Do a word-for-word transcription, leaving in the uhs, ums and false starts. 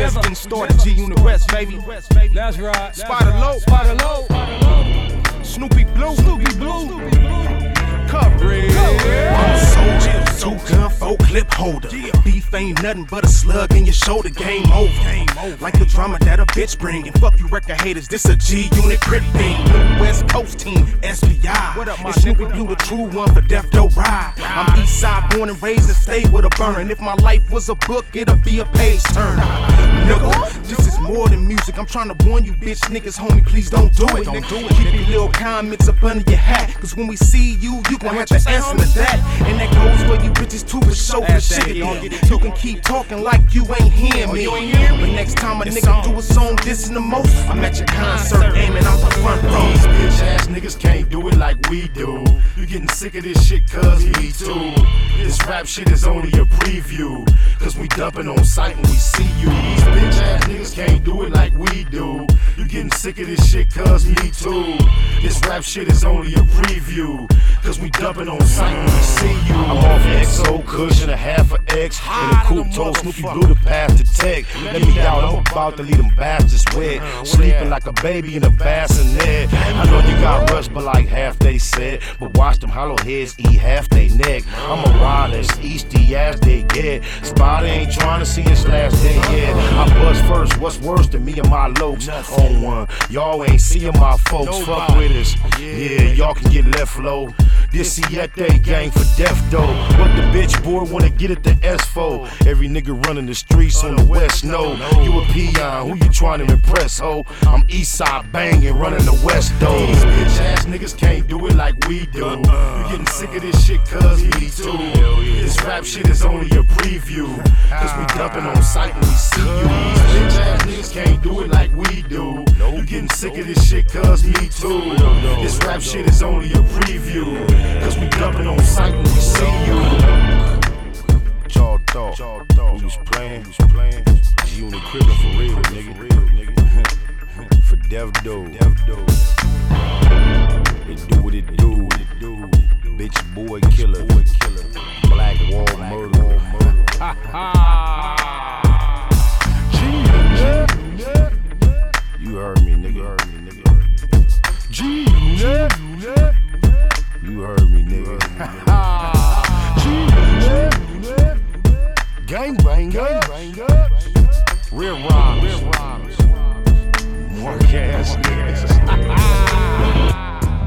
Just getting started, G-Unit West, baby. That's right. Spider Low, Spider Low. Snoopy Blue, Snoopy Blue. Coverage. I'm a soldier, two gun, four clip holder. Beef ain't nothing but a slug in your shoulder. Game over. Like the drama that a bitch bring. And fuck you record haters, this a G-Unit crip thing. West Coast team, S B I. What up, my and Snoopy Blue, the true one for Death Row Ride. I'm east side, born and raised and stayed with a burn. If my life was a book, it'll be a page turner. Nigga, this is more than music. I'm trying to warn you, bitch niggas, homie, please don't do it. Don't do it. Keep your little comments up under your hat. Cause when we see you, you gon' have to answer to that. And that goes for you bitches too, for show for shit. You can keep talking like you ain't hear me. But next time a nigga do a song dissing the most, I'm at your concert aiming out the front row. These bitch ass niggas can't do it like we do. You getting sick of this shit, cuz me too. This rap shit is only a preview, cause we dumping on sight when we see you. These bitch ass niggas can't do it like we do. You getting sick of this shit, cuz me too. This rap shit is only a preview, cause we dumping on sight when we see you. I'm off X O Kush and a half of X and a coupe told Snoopy Blue to pass the tech. Let me out, I'm about to leave them bastards wet, sleeping like a baby in a bassinet. I know you got rushed, but like half they said, but watch them hollow heads eat half they neck. I'm a rider, as easty as they get. Spider ain't trying to see his last day yet. I bust first, what's worse than me and my lokes on one? Y'all ain't seeing my folks, fuck with us. Yeah, y'all can get left low. This Siete gang for death though. What the bitch boy wanna get at the S four? Every nigga running the streets on the west know. You a peon, who you trying to impress, ho? I'm east side banging, running the west though. These bitch ass niggas can't do it like we do. You getting sick of this shit, cuz me too. This rap shit is only a preview, cause we dumping on sight when we see you. These bitch ass niggas can't do it like we do. You getting sick of this shit, cuz me too. This rap shit is only a preview, cause we dumping on sight when we see you. Y'all thought, y'all thought, we was playing, we was playing. G-Unit crippin' for real, nigga, real, nigga. For Dev Doe, Dev Doe. It do what it do, it do. Bitch boy